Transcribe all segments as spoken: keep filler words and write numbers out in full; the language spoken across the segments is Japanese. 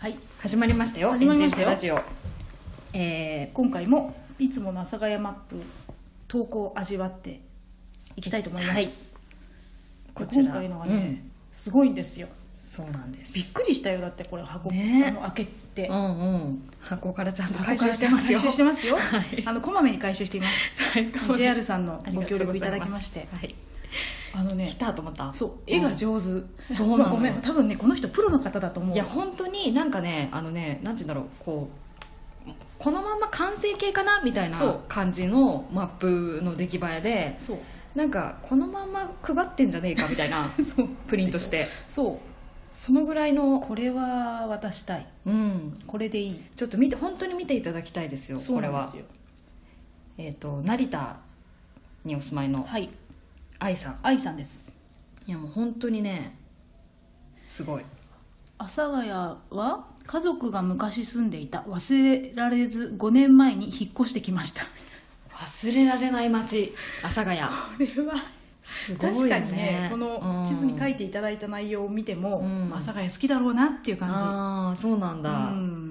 はい、 始まりましたよ。 始まりましたよエンジェルスラジオ。えー、 今回もいつもの阿佐ヶ谷マップ投稿を味わっていきたいと思います。 はい、こちら今回のはね、 うん、 すごいんですよ。 そうなんです。 びっくりしたよ。だってこれ箱、 ね、 あの開けて、 うんうん、箱からちゃんと回収してますよ。 回収してますよ。 はい、 あのこまめに回収しています。 はい、 ジェイアール さんのご協力いただきまして、 はい、 あのね、 来たと思った。 そう、絵が上手。 そうなの。 ごめん、多分ねこの人プロの方だと思う。 いや本当になんかね、あのね、なんて言うんだろう、こうこのまま完成形かなみたいな感じのマップの出来栄えで、そう、なんかこのまま配ってんじゃねえかみたいなそうプリントして、そうそのぐらいの、これは渡したい、うん、これでいい。ちょっと見て、本当に見ていただきたいですよ。これはえっと成田にお住まいの愛さん、愛さんです。いやもう本当にね、すごい。阿佐ヶ谷は家族が昔住んでいた、忘れられずごねんまえに引っ越してきました。忘れられない街、阿佐ヶ谷。これはすごいね。確かにね、この地図に書いていただいた内容を見ても、うん、阿佐ヶ谷好きだろうなっていう感じ。ああ、そうなんだ。うん、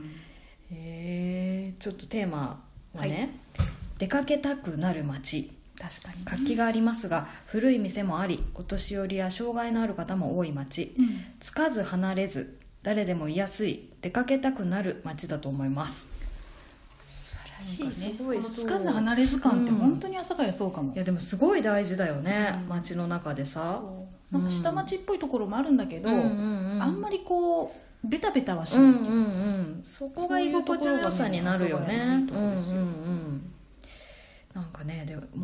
へえ。ちょっとテーマはね、はい、出かけたくなる街。確かに活気がありますが、古い店もあり、お年寄りや障害のある方も多い街、うん、つかず離れず誰でも居やすい、出かけたくなる街だと思います。素晴らしいね。すごい、このつかず離れず感って本当に阿佐ヶ谷そうかも、うん、いやでもすごい大事だよね、うん、街の中でさ。そう、なんか下町っぽいところもあるんだけど、うんうんうん、あんまりこうベタベタはしない、うんうんうん、そこが居心地の良さになるよね。うんうんうん、なんかね、でも